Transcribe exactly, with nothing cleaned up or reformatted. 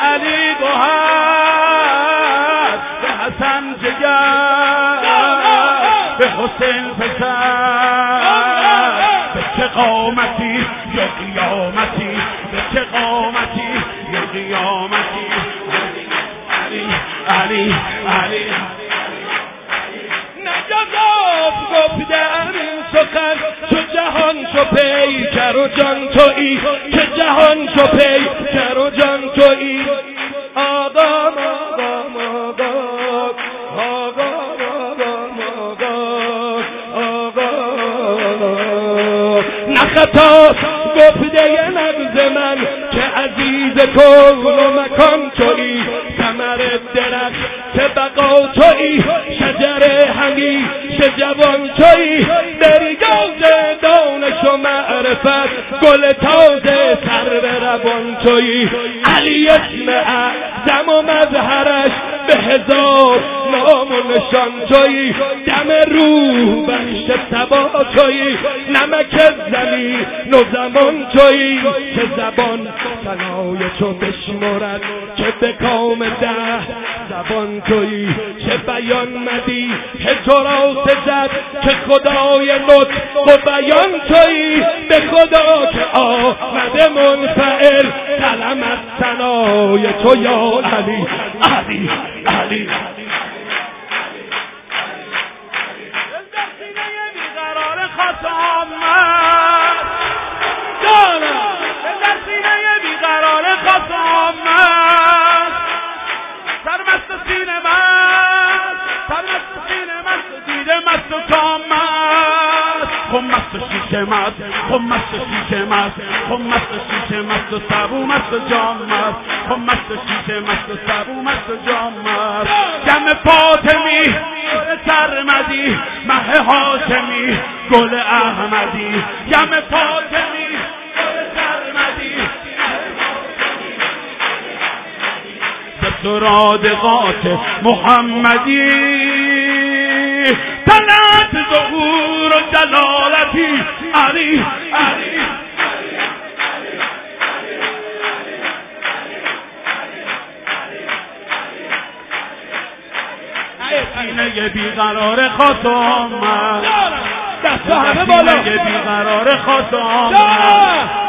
علی گوهر، به حسن جگر، به حسین پسر، به چه قامتی یا قیامتی، به چه قامتی یا قیامتی. علی علی علی نجذاب گفتم این سخن، چو جهان چو پیکر و جان تویی، چه جهان چو پیکر و جان تویی. آقا آقا آقا آقا آقا نخطاست گفته نبض من که عزیز کون و مکان تویی. ثمر درخت که بقا تویی، شجر همیشه جوان تویی. دریای دانش و معرفت، گل تازه سرو روان تویی. علی اسم اعظم و مظهرش، به هزار نام و نشان تویی. دم روح بخش صبا تویی، نمک زمین و زمان تویی. که زبان ثنای تو بشمرد، که به کام ده زبان تویی. چه بیان مدی که تو را سزد، که خدای نطق و بیان تویی. به خدا که آمده منفعل، قلم از ثنای تو یا علی علی علی. سینه بیقرار خاص آمد جانم، در سینه بیقرار خاص آمد. سرمست سینه مست، سرمست سینه مست، دیده مست و کام مست. خم مست و شیشه مست، خم مست و شیشه مست، خم مست و شیشه مست و سبو مست و جام مست. خم مست و شیشه مست و سبو مست و جام مست. جمع فاطمی سرمدی، مه هاشمی گل احمدی. جمع فاطمی سرمدی، به سرادقات محمدی. طلعت ظهور و جلالتی علی علی. سینه بیقرار خاص آمد، دست همه بالا. سینه بیقرار خاص آمد،